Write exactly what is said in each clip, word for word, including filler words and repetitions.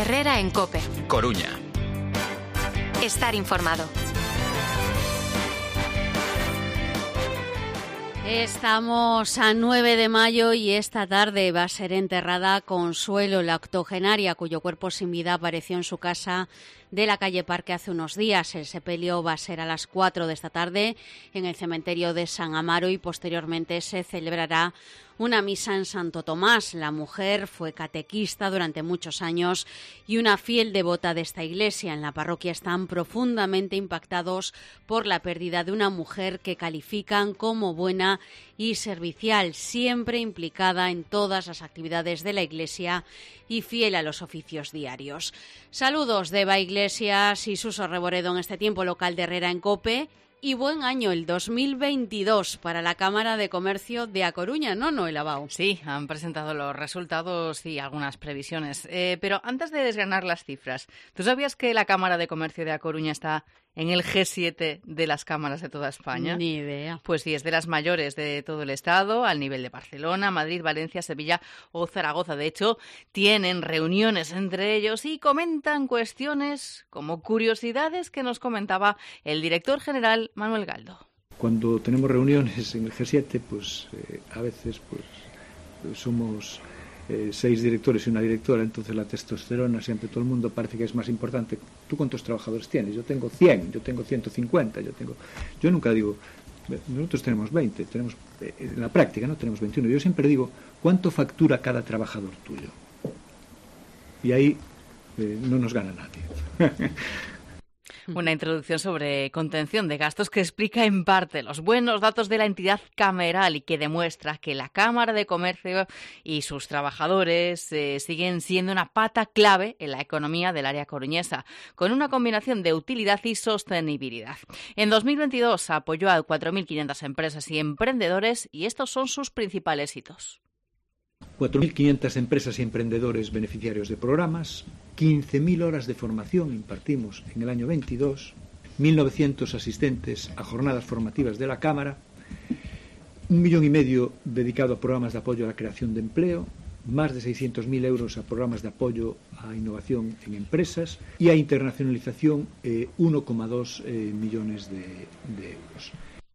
Herrera en COPE. Coruña. Estar informado. Estamos a nueve de mayo y esta tarde va a ser enterrada Consuelo, la octogenaria cuyo cuerpo sin vida apareció en su casa de la calle Parque hace unos días. El sepelio va a ser a las cuatro de esta tarde en el cementerio de San Amaro y posteriormente se celebrará una misa en Santo Tomás. La mujer fue catequista durante muchos años y una fiel devota de esta iglesia. En la parroquia están profundamente impactados por la pérdida de una mujer que califican como buena y servicial, siempre implicada en todas las actividades de la iglesia y fiel a los oficios diarios. Saludos de Eva Iglesias y Suso Reboredo en este tiempo local de Herrera en COPE. Y buen año el dos mil veintidós para la Cámara de Comercio de A Coruña, ¿no, Noel Abao? Sí, han presentado los resultados y algunas previsiones. Eh, pero antes de desgranar las cifras, ¿tú sabías que la Cámara de Comercio de A Coruña está en el G siete de las cámaras de toda España? Ni idea. Pues sí, es de las mayores de todo el Estado, al nivel de Barcelona, Madrid, Valencia, Sevilla o Zaragoza. De hecho, tienen reuniones entre ellos y comentan cuestiones como curiosidades que nos comentaba el director general Manuel Galdo. Cuando tenemos reuniones en el G siete, pues eh, a veces pues somos eh, seis directores y una directora, entonces la testosterona siempre todo el mundo parece que es más importante. ¿Tú cuántos trabajadores tienes? Yo tengo cien, yo tengo ciento cincuenta, yo tengo... Yo nunca digo, nosotros tenemos veinte, tenemos eh, en la práctica, ¿no? Tenemos veintiuno. Yo siempre digo, ¿cuánto factura cada trabajador tuyo? Y ahí eh, no nos gana nadie. Una introducción sobre contención de gastos que explica en parte los buenos datos de la entidad cameral y que demuestra que la Cámara de Comercio y sus trabajadores eh, siguen siendo una pata clave en la economía del área coruñesa, con una combinación de utilidad y sostenibilidad. En dos mil veintidós apoyó a cuatro mil quinientas empresas y emprendedores y estos son sus principales hitos. cuatro mil quinientas empresas y emprendedores beneficiarios de programas, quince mil horas de formación impartimos en el año veintidós, mil novecientos asistentes a jornadas formativas de la Cámara, un millón y medio dedicado a programas de apoyo a la creación de empleo, más de seiscientos mil euros a programas de apoyo a innovación en empresas y a internacionalización eh, uno coma dos eh, millones de, de euros.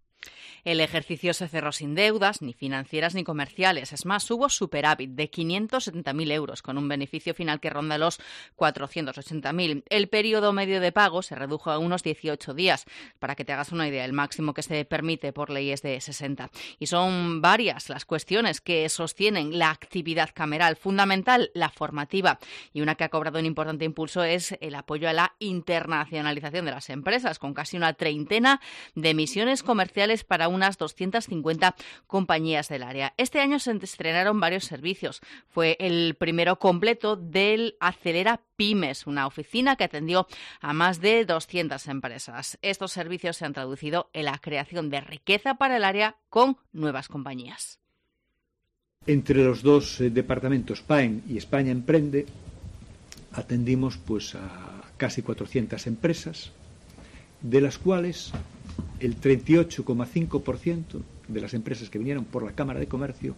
El ejercicio se cerró sin deudas, ni financieras ni comerciales. Es más, hubo superávit de quinientos setenta mil euros, con un beneficio final que ronda los cuatrocientos ochenta mil. El periodo medio de pago se redujo a unos dieciocho días. Para que te hagas una idea, el máximo que se permite por ley es de sesenta. Y son varias las cuestiones que sostienen la actividad cameral. Fundamental, la formativa. Y una que ha cobrado un importante impulso es el apoyo a la internacionalización de las empresas, con casi una treintena de misiones comerciales para un unas doscientas cincuenta compañías del área. Este año se estrenaron varios servicios. Fue el primero completo del Acelera Pymes, una oficina que atendió a más de doscientas empresas. Estos servicios se han traducido en la creación de riqueza para el área con nuevas compañías. Entre los dos eh, departamentos P A E N y España Emprende atendimos pues a casi cuatrocientas empresas, de las cuales el treinta y ocho coma cinco por ciento de las empresas que vinieron por la Cámara de Comercio,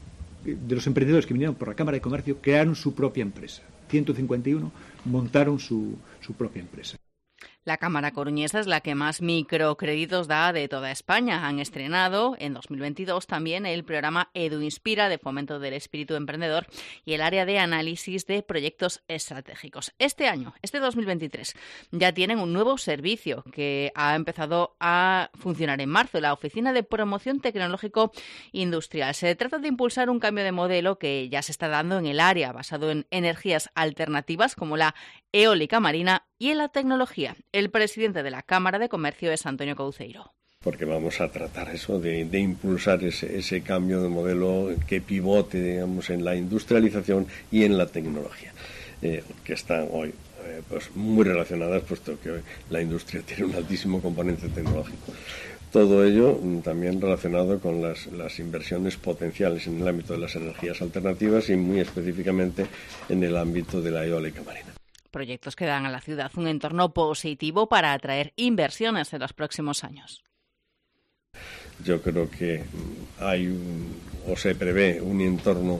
de los emprendedores que vinieron por la Cámara de Comercio, crearon su propia empresa. ciento cincuenta y uno montaron su, su propia empresa. La Cámara Coruñesa es la que más microcréditos da de toda España. Han estrenado en dos mil veintidós también el programa EduInspira de fomento del espíritu emprendedor y el área de análisis de proyectos estratégicos. Este año, este dos mil veintitrés, ya tienen un nuevo servicio que ha empezado a funcionar en marzo, la Oficina de Promoción Tecnológico Industrial. Se trata de impulsar un cambio de modelo que ya se está dando en el área, basado en energías alternativas como la eólica marina y en la tecnología. El presidente de la Cámara de Comercio es Antonio Couceiro. Porque vamos a tratar eso de, de impulsar ese, ese cambio de modelo que pivote, digamos, en la industrialización y en la tecnología, eh, que están hoy eh, pues muy relacionadas, puesto que hoy la industria tiene un altísimo componente tecnológico. Todo ello también relacionado con las, las inversiones potenciales en el ámbito de las energías alternativas y muy específicamente en el ámbito de la eólica marina. Proyectos que dan a la ciudad un entorno positivo para atraer inversiones en los próximos años. Yo creo que hay un, o se prevé un entorno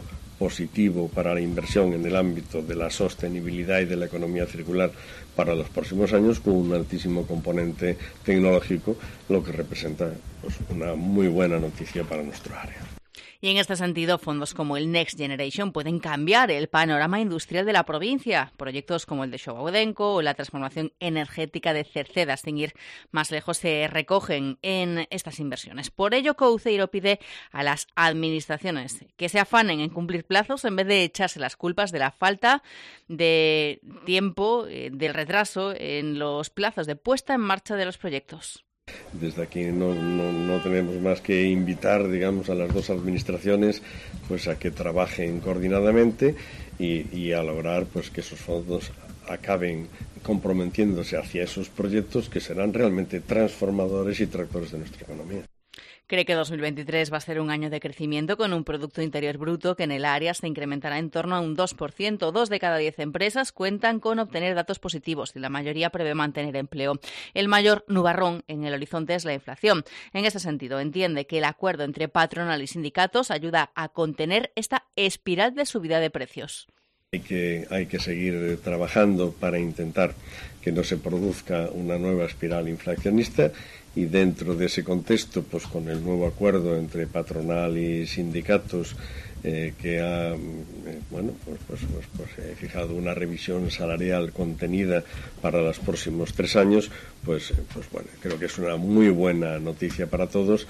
positivo para la inversión en el ámbito de la sostenibilidad y de la economía circular para los próximos años, con un altísimo componente tecnológico, lo que representa pues, una muy buena noticia para nuestro área. Y en este sentido, fondos como el Next Generation pueden cambiar el panorama industrial de la provincia. Proyectos como el de Xogaudenco o la transformación energética de Cerceda, sin ir más lejos, se recogen en estas inversiones. Por ello, Couceiro pide a las administraciones que se afanen en cumplir plazos en vez de echarse las culpas de la falta de tiempo, del retraso en los plazos de puesta en marcha de los proyectos. Desde aquí no, no, no tenemos más que invitar, digamos, a las dos administraciones pues a que trabajen coordinadamente y, y a lograr pues que esos fondos acaben comprometiéndose hacia esos proyectos que serán realmente transformadores y tractores de nuestra economía. Cree que dos mil veintitrés va a ser un año de crecimiento con un Producto Interior Bruto que en el área se incrementará en torno a un dos por ciento. Dos de cada diez empresas cuentan con obtener datos positivos y la mayoría prevé mantener empleo. El mayor nubarrón en el horizonte es la inflación. En ese sentido, entiende que el acuerdo entre patronal y sindicatos ayuda a contener esta espiral de subida de precios. Hay que, hay que seguir trabajando para intentar que no se produzca una nueva espiral inflacionista y dentro de ese contexto, pues con el nuevo acuerdo entre patronal y sindicatos eh, que ha eh, bueno, pues, pues, pues, pues, eh, fijado una revisión salarial contenida para los próximos tres años, pues, pues bueno, creo que es una muy buena noticia para todos.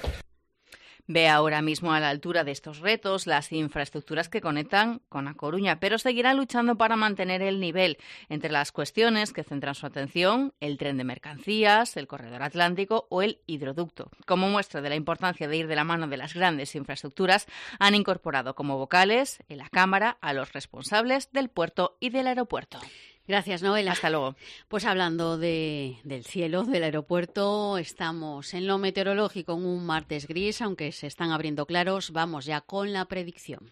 Ve ahora mismo a la altura de estos retos las infraestructuras que conectan con A Coruña, pero seguirá luchando para mantener el nivel. Entre las cuestiones que centran su atención, el tren de mercancías, el corredor atlántico o el hidroducto. Como muestra de la importancia de ir de la mano de las grandes infraestructuras, han incorporado como vocales en la Cámara a los responsables del puerto y del aeropuerto. Gracias, Noela. Hasta luego. Pues hablando de, del cielo, del aeropuerto, estamos en lo meteorológico en un martes gris, aunque se están abriendo claros. Vamos ya con la predicción.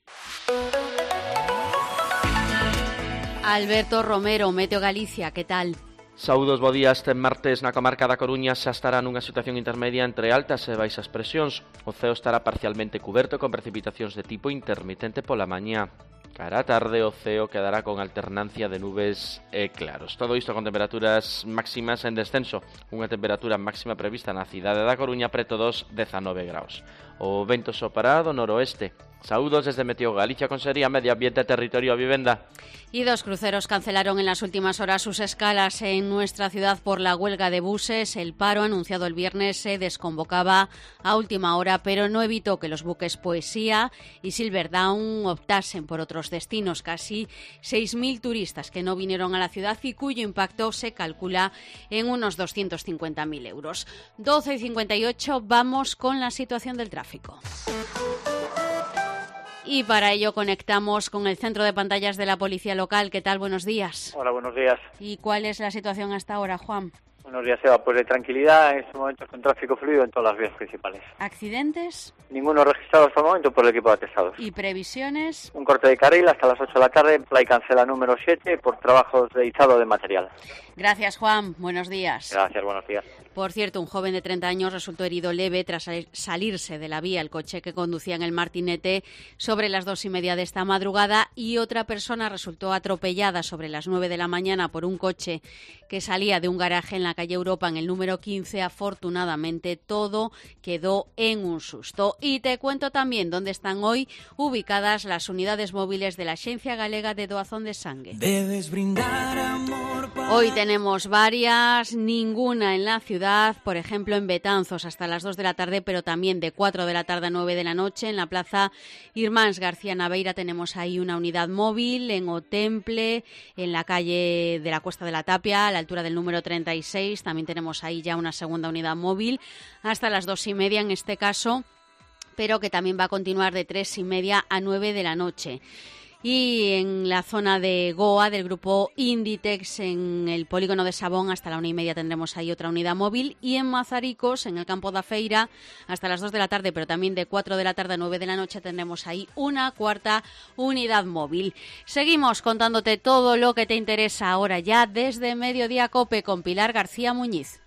Alberto Romero, Meteo Galicia, ¿qué tal? Saúdos, bo día. Este martes na comarca da Coruña xa estará nunha situación intermedia entre altas e baixas presións. O ceo estará parcialmente cuberto con precipitacións de tipo intermitente pola mañá. Cara a tarde o ceo quedará con alternancia de nubes e claros. Todo isto con temperaturas máximas en descenso. Unha temperatura máxima prevista na cidade da Coruña preto dos dezanove graus. O vento sopará do noroeste. Saúdos desde Meteo Galicia, Consellería Medio Ambiente, Territorio e Vivenda. Y dos cruceros cancelaron en las últimas horas sus escalas en nuestra ciudad por la huelga de buses. El paro anunciado el viernes se desconvocaba a última hora, pero no evitó que los buques Poesía y Silverdown optasen por otros destinos. Casi seis mil turistas que no vinieron a la ciudad y cuyo impacto se calcula en unos doscientos cincuenta mil euros. doce y cincuenta y ocho, vamos con la situación del tráfico. Y para ello conectamos con el centro de pantallas de la Policía Local. ¿Qué tal? Buenos días. Hola, buenos días. ¿Y cuál es la situación hasta ahora, Juan? Buenos días, Eva. Pues de tranquilidad en estos momentos con tráfico fluido en todas las vías principales. ¿Accidentes? Ninguno registrado hasta el momento por el equipo de atestados. ¿Y previsiones? Un corte de carril hasta las ocho de la tarde, Play cancela número siete por trabajos de izado de material. Gracias, Juan. Buenos días. Gracias, buenos días. Por cierto, un joven de treinta años resultó herido leve tras salirse de la vía el coche que conducía en el Martinete sobre las dos y media de esta madrugada, y otra persona resultó atropellada sobre las nueve de la mañana por un coche que salía de un garaje en la calle Europa en el número quince. Afortunadamente todo quedó en un susto. Y te cuento también dónde están hoy ubicadas las unidades móviles de la Axencia Galega de Doazón de Sangue. Debes brindar amor para... Hoy tenemos varias, ninguna en la ciudad, por ejemplo en Betanzos hasta las dos de la tarde, pero también de cuatro de la tarde a nueve de la noche. En la plaza Irmáns García Naveira tenemos ahí una unidad móvil, en Otemple, en la calle de la Cuesta de la Tapia, a la altura del número treinta y seis, también tenemos ahí ya una segunda unidad móvil, hasta las dos y media en este caso, pero que también va a continuar de tres y media a nueve de la noche. Y en la zona de Goa, del grupo Inditex, en el polígono de Sabón, hasta la una y media tendremos ahí otra unidad móvil. Y en Mazaricos, en el campo da Feira, hasta las dos de la tarde, pero también de cuatro de la tarde a nueve de la noche, tendremos ahí una cuarta unidad móvil. Seguimos contándote todo lo que te interesa ahora ya desde Mediodía Cope con Pilar García Muñiz.